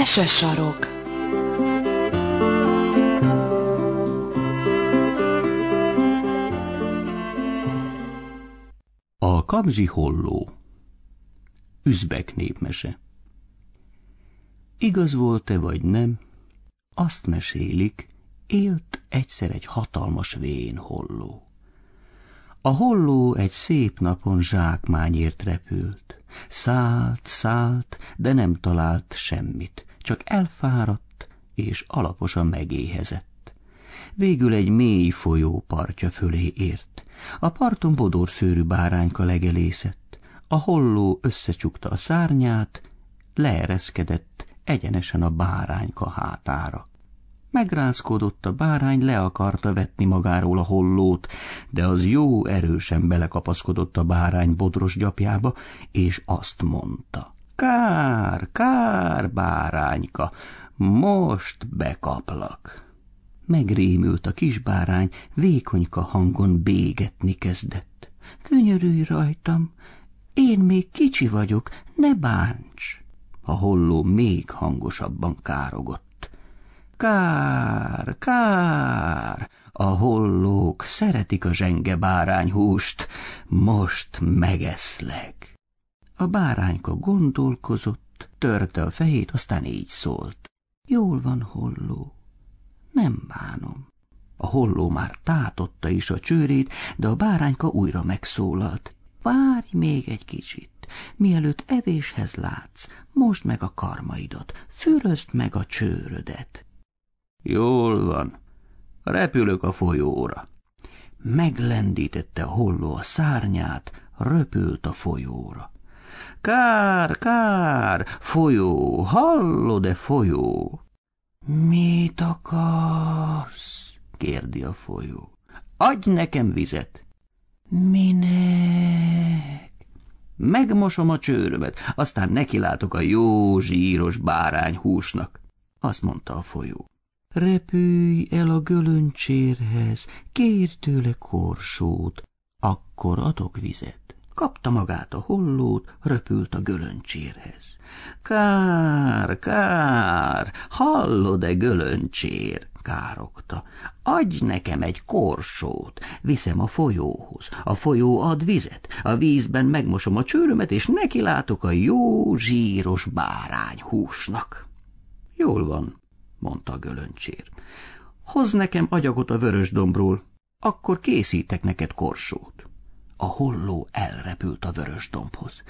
Mesesarok. A Kabzsi Holló. Üzbek népmese. Igaz volt-e vagy nem, azt mesélik, élt egyszer egy hatalmas vén holló. A holló egy szép napon zsákmányért repült. Szállt, de nem talált semmit, csak elfáradt és alaposan megéhezett. Végül egy mély folyó partja fölé ért. A parton bodorszőrű bárányka legelészett. A holló összecsukta a szárnyát, leereszkedett egyenesen a bárányka hátára. Megrázkodott a bárány, le akarta vetni magáról a hollót, de az jó erősen belekapaszkodott a bárány bodros gyapjába, és azt mondta: Kár, bárányka, most bekaplak. Megrémült a kis bárány, vékonyka hangon bégetni kezdett. Könyörülj rajtam, én még kicsi vagyok, ne bánts! A holló még hangosabban károgott. Kár, a hollók szeretik a zsenge bárányhúst, most megeszlek. A bárányka gondolkozott, törte a fejét, aztán így szólt: Jól van, holló, nem bánom. A holló már tátotta is a csőrét, de a bárányka újra megszólalt: Várj még egy kicsit, mielőtt evéshez látsz, mosd meg a karmaidat, fürözd meg a csőrödet. Jól van, repülök a folyóra. Meglendítette a holló a szárnyát, röpült a folyóra. Kár, folyó, hallod-e, folyó? Mit akarsz? Kérdi a folyó. Adj nekem vizet. Minek? Megmosom a csőrömet, aztán nekilátok a jó zsíros bárányhúsnak, azt mondta a folyó. Repülj el a gölöncsérhez, kérj tőle korsót, akkor adok vizet. Kapta magát a hollót, röpült a gölöncsérhez. Kár, hallod-e, gölöncsér? Károgta. Adj nekem egy korsót, viszem a folyóhoz. A folyó ad vizet, a vízben megmosom a csőrömet, és nekilátok a jó zsíros bárányhúsnak. Jól van, mondta a gölöncsér. Hozz nekem agyagot a Vörösdombról, akkor készítek neked korsót. A holló elrepült a Vörösdombhoz.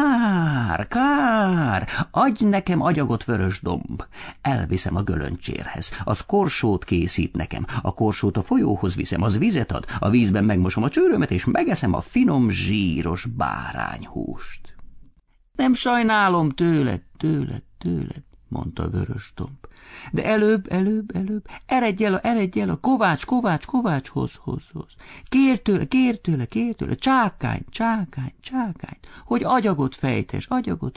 Kár, adj nekem agyagot, Vörösdomb. Elviszem a gölönccsérhez, az korsót készít nekem, a korsót a folyóhoz viszem, az vizet ad, a vízben megmosom a csőrömet, és megeszem a finom, zsíros bárányhúst. Nem sajnálom tőled, mondta a Vörösdomb. De előbb, eredj el a Kovácshoz. Kér tőle, csákány, hogy agyagot fejtes.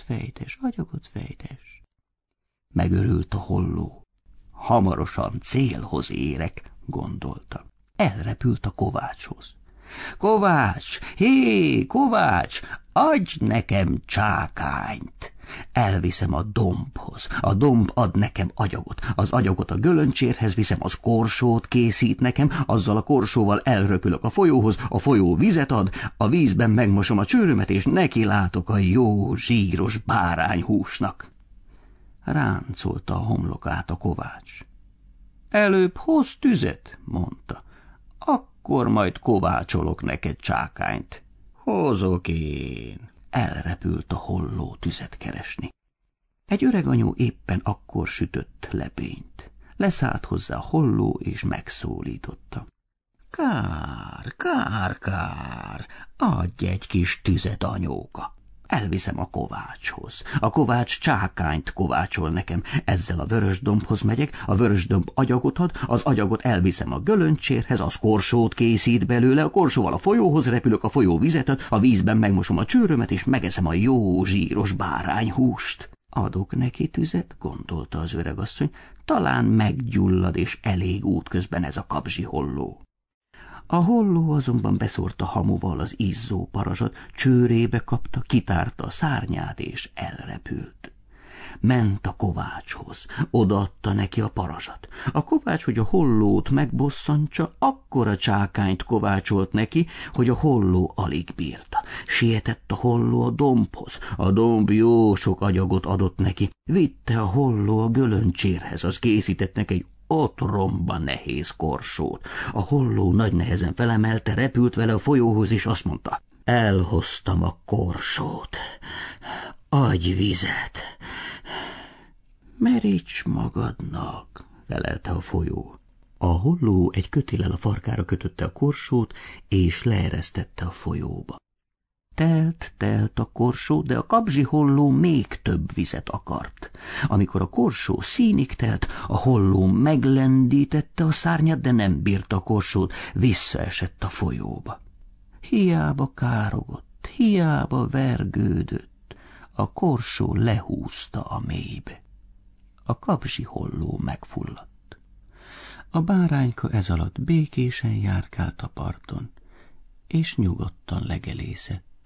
Megörült a holló. Hamarosan célhoz érek, gondolta. Elrepült a Kovácshoz. Kovács, adj nekem csákányt. Elviszem a dombhoz, a domb ad nekem agyagot, az agyagot a gölöncsérhez viszem, az korsót készít nekem, azzal a korsóval elröpülök a folyóhoz, a folyó vizet ad, a vízben megmosom a csőrömet, és nekilátok a jó zsíros bárányhúsnak. Ráncolta a homlokát a Kovács. Előbb hozz tüzet, mondta, akkor majd kovácsolok neked csákányt. Hozok én. Elrepült a holló tüzet keresni. Egy öreg anyó éppen akkor sütött lepényt. Leszállt hozzá a holló, és megszólította. Kár, adj egy kis tüzet, anyóka. Elviszem a Kovácshoz. A Kovács csákányt kovácsol nekem. Ezzel a Vörösdombhoz megyek, a Vörösdomb agyagot ad, az agyagot elviszem a gölöncsérhez, az korsót készít belőle, a korsóval a folyóhoz repülök, a folyó vizet ad, a vízben megmosom a csőrömet, és megeszem a jó zsíros bárányhúst. Adok neki tüzet, gondolta az öregasszony, talán meggyullad, és elég útközben ez a Kabzsi Holló. A holló azonban beszórta hamuval az izzó parazsat, csőrébe kapta, kitárta a szárnyát, és elrepült. Ment a kovácshoz, odaadta neki a parazsat. A kovács, hogy a hollót megbosszantsa, akkora csákányt kovácsolt neki, hogy a holló alig bírta. Sietett a holló a dombhoz, a domb jó sok agyagot adott neki. Vitte a holló a gölöncsérhez, az készített neki egy otromba nehéz korsót. A holló nagy nehezen felemelte, repült vele a folyóhoz, és azt mondta: elhoztam a korsót, adj vizet. Meríts magadnak, felelte a folyó. A holló egy kötéllel a farkára kötötte a korsót, és leeresztette a folyóba. Telt a korsó, de a kabzsi holló még több vizet akart. Amikor a korsó színig telt, a holló meglendítette a szárnyat, de nem bírta a korsót, visszaesett a folyóba. Hiába károgott, hiába vergődött, a korsó lehúzta a mélybe. A kabzsi holló megfulladt. A bárányka ez alatt békésen járkált a parton, és nyugodtan legelészett.